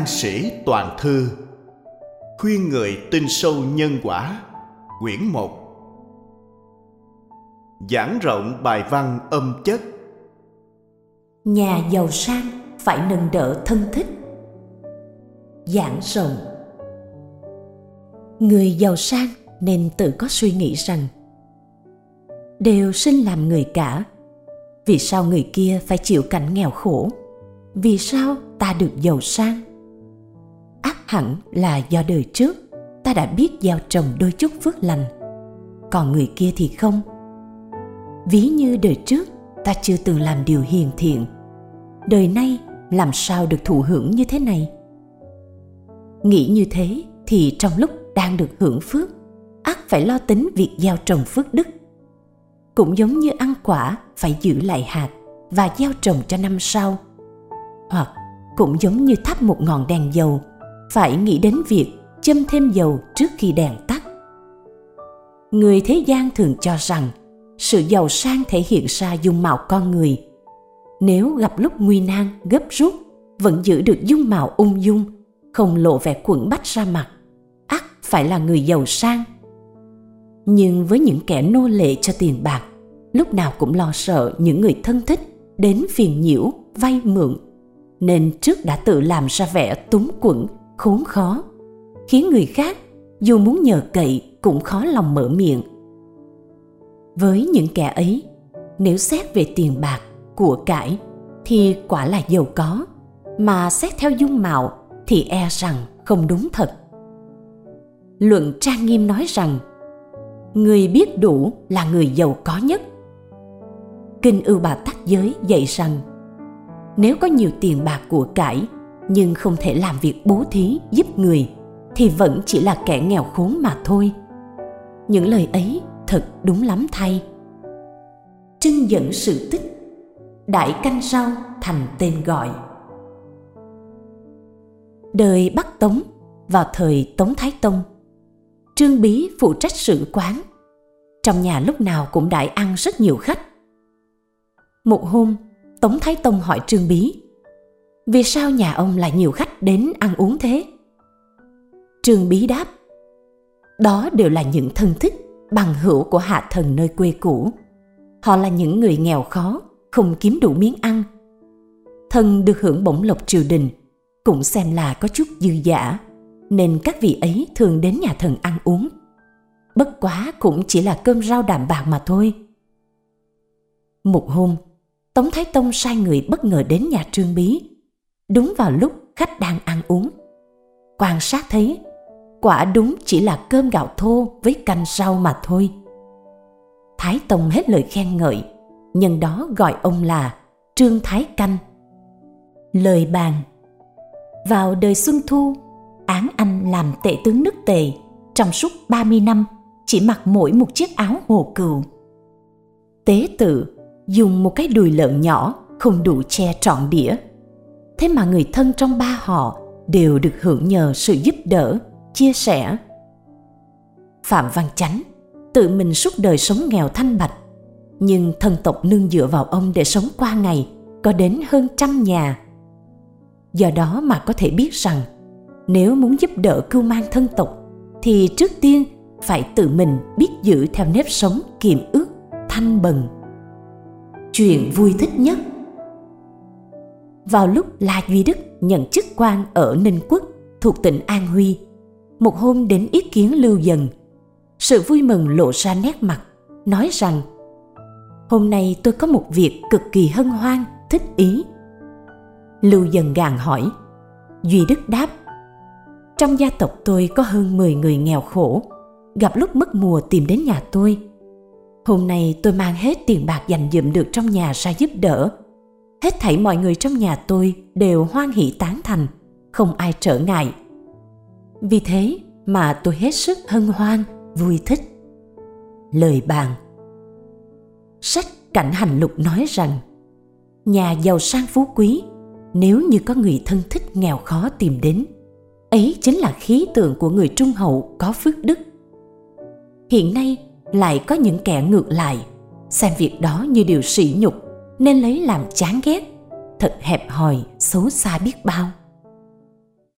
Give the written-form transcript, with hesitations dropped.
An Sĩ Toàn Thư. Khuyên người tin sâu nhân quả. Quyển 1. Giảng rộng bài văn âm chất. Nhà giàu sang phải nâng đỡ thân thích. Giảng rộng. Người giàu sang nên tự có suy nghĩ rằng đều sinh làm người cả, vì sao người kia phải chịu cảnh nghèo khổ? Vì sao ta được giàu sang? Ắt hẳn là do đời trước ta đã biết gieo trồng đôi chút phước lành, còn người kia thì không. Ví như đời trước ta chưa từng làm điều hiền thiện, đời nay làm sao được thụ hưởng như thế này? Nghĩ như thế thì trong lúc đang được hưởng phước, ắt phải lo tính việc gieo trồng phước đức. Cũng giống như ăn quả phải giữ lại hạt và gieo trồng cho năm sau. Hoặc cũng giống như thắp một ngọn đèn dầu, phải nghĩ đến việc châm thêm dầu trước khi đèn tắt. Người thế gian thường cho rằng sự giàu sang thể hiện ra dung mạo con người. Nếu gặp lúc nguy nan gấp rút vẫn giữ được dung mạo ung dung, không lộ vẻ quẫn bách ra mặt, ắt phải là người giàu sang. Nhưng với những kẻ nô lệ cho tiền bạc, lúc nào cũng lo sợ những người thân thích đến phiền nhiễu, vay mượn, nên trước đã tự làm ra vẻ túng quẫn, khốn khó, khiến người khác dù muốn nhờ cậy cũng khó lòng mở miệng. Với những kẻ ấy, nếu xét về tiền bạc, của cải thì quả là giàu có, mà xét theo dung mạo thì e rằng không đúng thật. Luận Trang Nghiêm nói rằng người biết đủ là người giàu có nhất. Kinh Ưu Bà Tắc Giới dạy rằng nếu có nhiều tiền bạc của cải nhưng không thể làm việc bố thí giúp người thì vẫn chỉ là kẻ nghèo khốn mà thôi. Những lời ấy thật đúng lắm thay. Trưng dẫn sự tích, đại canh rau thành tên gọi. Đời Bắc Tống, vào thời Tống Thái Tông, Trương Bí phụ trách sử quán. Trong nhà lúc nào cũng đãi ăn rất nhiều khách. Một hôm, Tống Thái Tông hỏi Trương Bí: vì sao nhà ông lại nhiều khách đến ăn uống thế? Trương Bí đáp: đó đều là những thân thích, bằng hữu của hạ thần nơi quê cũ. Họ là những người nghèo khó, không kiếm đủ miếng ăn. Thần được hưởng bổng lộc triều đình, cũng xem là có chút dư dả, nên các vị ấy thường đến nhà thần ăn uống. Bất quá cũng chỉ là cơm rau đạm bạc mà thôi. Một hôm, Tống Thái Tông sai người bất ngờ đến nhà Trương Bí, đúng vào lúc khách đang ăn uống. Quan sát thấy, quả đúng chỉ là cơm gạo thô với canh rau mà thôi. Thái Tông hết lời khen ngợi, nhân đó gọi ông là Trương Thái Canh. Lời bàn: vào đời Xuân Thu, Án Anh làm tể tướng nước Tề, trong suốt 30 năm chỉ mặc mỗi một chiếc áo hồ cừu. Tế tự dùng một cái đùi lợn nhỏ không đủ che trọn đĩa. Thế mà người thân trong ba họ đều được hưởng nhờ sự giúp đỡ, chia sẻ. Phạm Văn Chánh tự mình suốt đời sống nghèo thanh bạch, nhưng thân tộc nương dựa vào ông để sống qua ngày có đến hơn 100 nhà. Do đó mà có thể biết rằng nếu muốn giúp đỡ cưu mang thân tộc thì trước tiên phải tự mình biết giữ theo nếp sống kiệm ước, thanh bần. Chuyện vui thích nhất: vào lúc La Duy Đức nhận chức quan ở Ninh Quốc thuộc tỉnh An Huy, một hôm đến ý kiến Lưu Dần. Sự vui mừng lộ ra nét mặt, nói rằng: hôm nay tôi có một việc cực kỳ hân hoan, thích ý. Lưu Dần gàn hỏi. Duy Đức đáp: trong gia tộc tôi có hơn 10 người nghèo khổ, gặp lúc mất mùa tìm đến nhà tôi. Hôm nay tôi mang hết tiền bạc dành dụm được trong nhà ra giúp đỡ. Hết thảy mọi người trong nhà tôi đều hoan hỷ tán thành, không ai trở ngại. Vì thế mà tôi hết sức hân hoan, vui thích. Lời bàn: sách Cảnh Hành Lục nói rằng nhà giàu sang phú quý, nếu như có người thân thích nghèo khó tìm đến, ấy chính là khí tượng của người trung hậu có phước đức. Hiện nay lại có những kẻ ngược lại, xem việc đó như điều sỉ nhục nên lấy làm chán ghét, thật hẹp hòi, xấu xa biết bao.